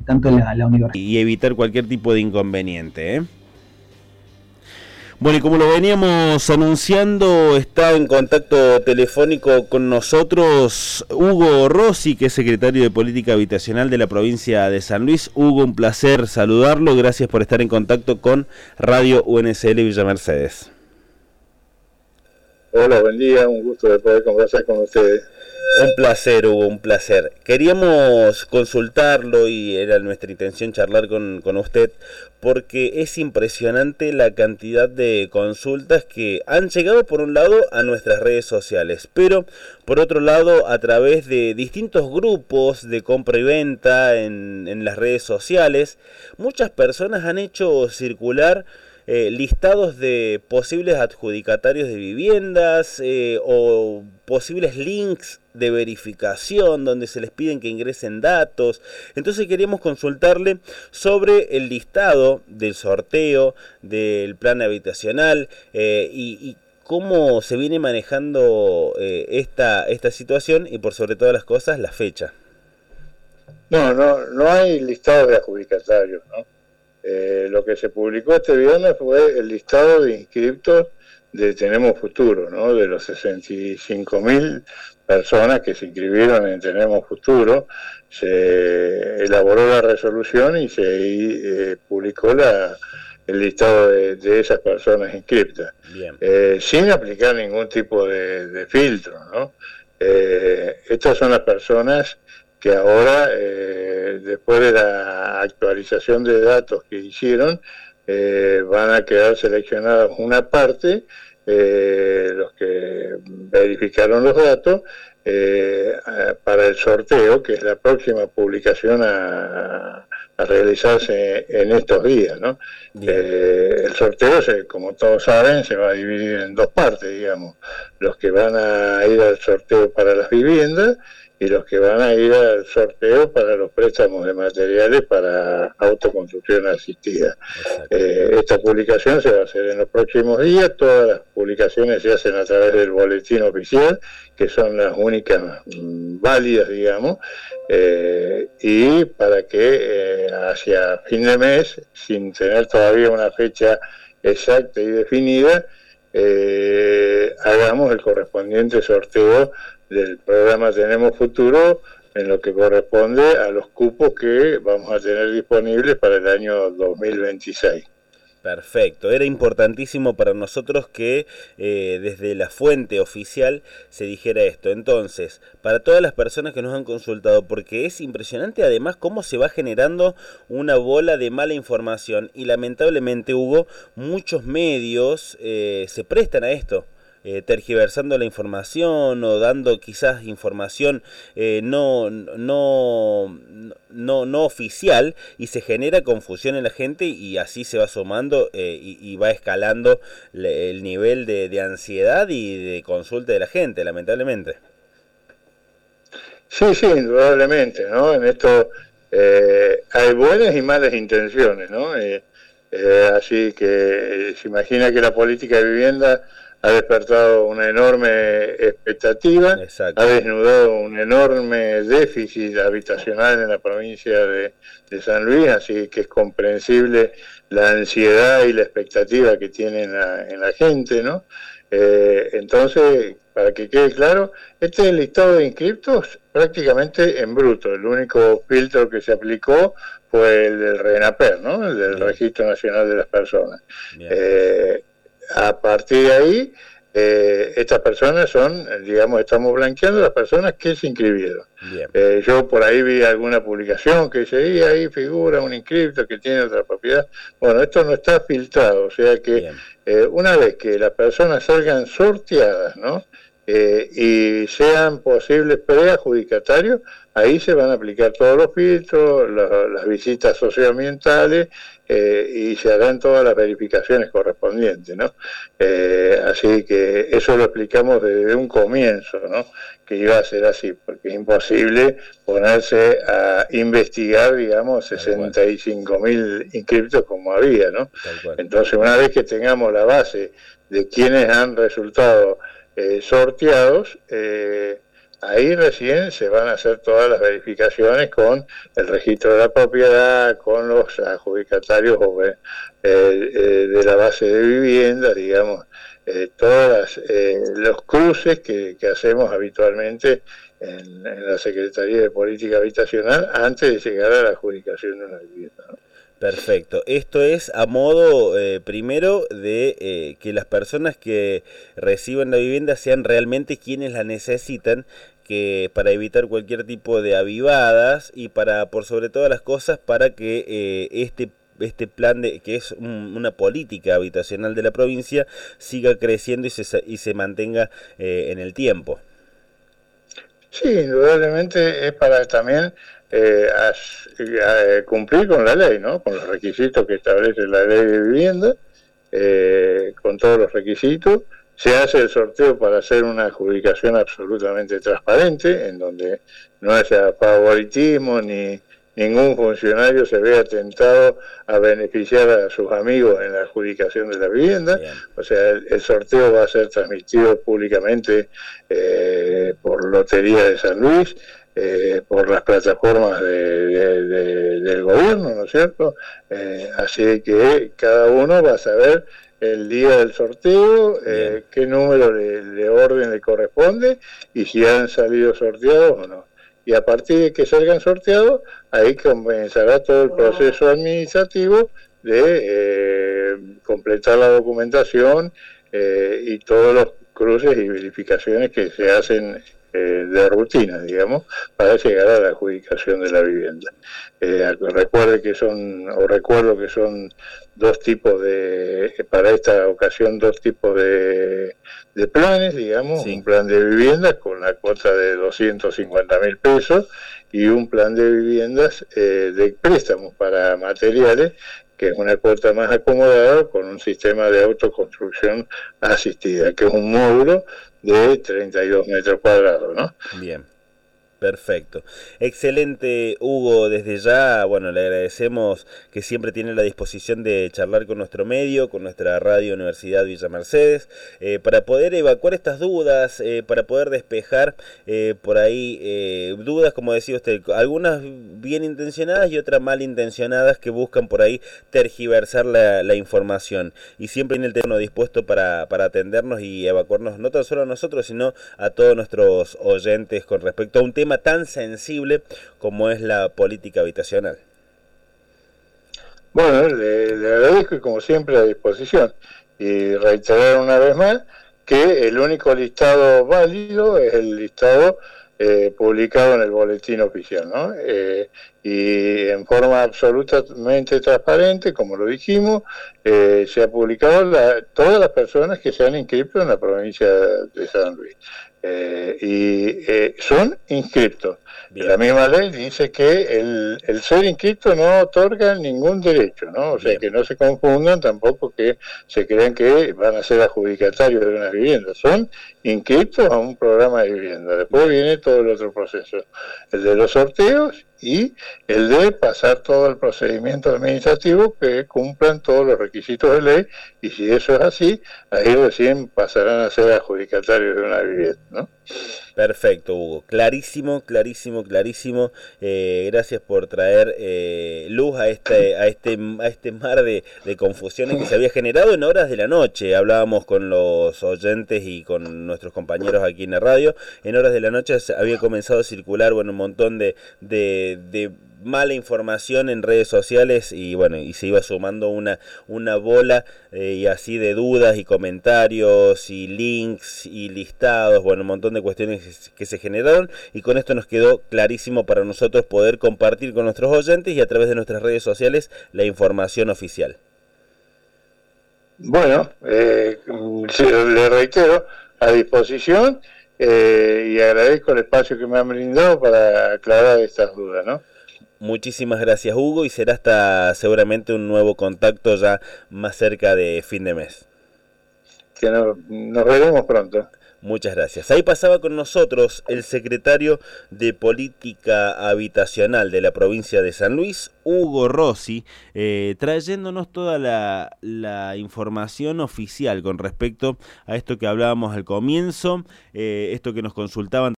tanto la universidad. Y evitar cualquier tipo de inconveniente, ¿eh? Bueno, y como lo veníamos anunciando, está en contacto telefónico con nosotros Hugo Rossi, que es secretario de Política Habitacional de la provincia de San Luis. Hugo, un placer saludarlo. Gracias por estar en contacto con Radio UNSL Villa Mercedes. Hola, buen día. Un gusto de poder conversar con ustedes. Un placer, Hugo, un placer. Queríamos consultarlo y era nuestra intención charlar con usted porque es impresionante la cantidad de consultas que han llegado por un lado a nuestras redes sociales, pero por otro lado a través de distintos grupos de compra y venta en las redes sociales. Muchas personas han hecho circular listados de posibles adjudicatarios de viviendas o posibles links de verificación donde se les piden que ingresen datos. Entonces queríamos consultarle sobre el listado del sorteo del plan habitacional y cómo se viene manejando esta situación y por sobre todas las cosas la fecha. No hay listado de adjudicatarios, ¿no? Lo que se publicó este viernes fue el listado de inscriptos de Tenemos Futuro, ¿no? De los 65.000 personas que se inscribieron en Tenemos Futuro, se elaboró la resolución y se publicó el listado de esas personas inscriptas, sin aplicar ningún tipo de filtro, ¿no? Estas son las personas que ahora, después de la actualización de datos que hicieron, van a quedar seleccionados una parte, los que verificaron los datos, para el sorteo, que es la próxima publicación a realizarse en estos días, ¿no? El sorteo, como todos saben, se va a dividir en dos partes, digamos. Los que van a ir al sorteo para las viviendas y los que van a ir al sorteo para los préstamos de materiales para autoconstrucción asistida. Esta publicación se va a hacer en los próximos días. Todas las publicaciones se hacen a través del boletín oficial, que son las únicas válidas, digamos, y para que hacia fin de mes, sin tener todavía una fecha exacta y definida, hagamos el correspondiente sorteo del programa Tenemos Futuro en lo que corresponde a los cupos que vamos a tener disponibles para el año 2026. Perfecto, era importantísimo para nosotros que desde la fuente oficial se dijera esto. Entonces, para todas las personas que nos han consultado, porque es impresionante además cómo se va generando una bola de mala información y lamentablemente, Hugo, muchos medios se prestan a esto. Tergiversando la información o dando quizás información no oficial, y se genera confusión en la gente y así se va sumando y va escalando el nivel de ansiedad y de consulta de la gente, lamentablemente. Sí, indudablemente, ¿no? En esto hay buenas y malas intenciones, ¿no? Así que se imagina que la política de vivienda ha despertado una enorme expectativa. Exacto. Ha desnudado un enorme déficit habitacional en la provincia de San Luis, así que es comprensible la ansiedad y la expectativa que tiene en la gente, ¿no? Entonces, para que quede claro, este es el listado de inscriptos prácticamente en bruto. El único filtro que se aplicó fue el del RENAPER, ¿no? El del Registro Nacional de las Personas. A partir de ahí, estas personas son, digamos, estamos blanqueando las personas que se inscribieron. Yo por ahí vi alguna publicación que dice, y ahí figura un inscripto que tiene otra propiedad. Bueno, esto no está filtrado, o sea que una vez que las personas salgan sorteadas, ¿no? Y sean posibles preadjudicatarios, ahí se van a aplicar todos los filtros, las visitas socioambientales, y se harán todas las verificaciones correspondientes, ¿no? Así que eso lo explicamos desde un comienzo, ¿no? Que iba a ser así, porque es imposible ponerse a investigar, digamos, 65.000 inscriptos como había, ¿no? Entonces, una vez que tengamos la base de quienes han resultado sorteados, ahí recién se van a hacer todas las verificaciones con el registro de la propiedad, con los adjudicatarios de la base de vivienda, digamos, todos los cruces que hacemos habitualmente en la Secretaría de Política Habitacional antes de llegar a la adjudicación de una vivienda, ¿no? Perfecto. Esto es a modo, primero, de que las personas que reciban la vivienda sean realmente quienes la necesitan, que para evitar cualquier tipo de avivadas y para, por sobre todas las cosas, para que este plan que es una política habitacional de la provincia siga creciendo y se mantenga en el tiempo. Sí, indudablemente es para también cumplir con la ley, ¿no? Con los requisitos que establece la ley de vivienda, con todos los requisitos. Se hace el sorteo para hacer una adjudicación absolutamente transparente, en donde no haya favoritismo ni ningún funcionario se vea tentado a beneficiar a sus amigos en la adjudicación de la vivienda. Bien. O sea, el sorteo va a ser transmitido públicamente por Lotería de San Luis, por las plataformas del gobierno, ¿no es cierto? Así que cada uno va a saber el día del sorteo, qué número de orden le corresponde y si han salido sorteados o no. Y a partir de que salgan sorteados, ahí comenzará todo el proceso administrativo de completar la documentación y todos los cruces y verificaciones que se hacen de rutina, digamos, para llegar a la adjudicación de la vivienda. Recuerdo que son dos tipos para esta ocasión, dos tipos de planes, digamos, sí. Un plan de viviendas con la cuota de 250.000 pesos y un plan de viviendas de préstamos para materiales, que es una cuota más acomodada con un sistema de autoconstrucción asistida, que es un módulo de 32 metros cuadrados, ¿no? Bien. Perfecto. Excelente, Hugo. Desde ya, bueno, le agradecemos que siempre tiene la disposición de charlar con nuestro medio, con nuestra radio Universidad Villa Mercedes, para poder evacuar estas dudas, para poder despejar por ahí dudas, como decía usted, algunas bien intencionadas y otras mal intencionadas que buscan por ahí tergiversar la información. Y siempre tiene el teléfono dispuesto para atendernos y evacuarnos no tan solo a nosotros, sino a todos nuestros oyentes con respecto a un tema tan sensible como es la política habitacional. Bueno, le agradezco y como siempre a disposición y reiterar una vez más que el único listado válido es el listado publicado en el boletín oficial, ¿no? Y en forma absolutamente transparente, como lo dijimos, se ha publicado todas las personas que se han inscrito en la provincia de San Luis. Son inscriptos. Bien. La misma ley dice que el ser inscrito no otorga ningún derecho, ¿no? O sea, bien, que no se confundan tampoco que se crean que van a ser adjudicatarios de una vivienda. Son inscritos a un programa de vivienda. Después viene todo el otro proceso, el de los sorteos y el de pasar todo el procedimiento administrativo que cumplan todos los requisitos de ley, y si eso es así, ahí recién pasarán a ser adjudicatarios de una vivienda, ¿no? Perfecto, Hugo. Clarísimo, clarísimo, clarísimo. Gracias por traer luz a este mar de confusiones que se había generado en horas de la noche. Hablábamos con los oyentes y con nuestros compañeros aquí en la radio. En horas de la noche había comenzado a circular, bueno, un montón de mala información en redes sociales y bueno, y se iba sumando una bola y así de dudas y comentarios y links y listados, bueno, un montón de cuestiones que se generaron, y con esto nos quedó clarísimo para nosotros poder compartir con nuestros oyentes y a través de nuestras redes sociales la información oficial. Bueno, le reitero, a disposición, y agradezco el espacio que me han brindado para aclarar estas dudas, ¿no? Muchísimas gracias, Hugo, y será hasta seguramente un nuevo contacto ya más cerca de fin de mes. Que nos veremos pronto. Muchas gracias. Ahí pasaba con nosotros el secretario de Política Habitacional de la provincia de San Luis, Hugo Rossi, trayéndonos toda la información oficial con respecto a esto que hablábamos al comienzo, esto que nos consultaban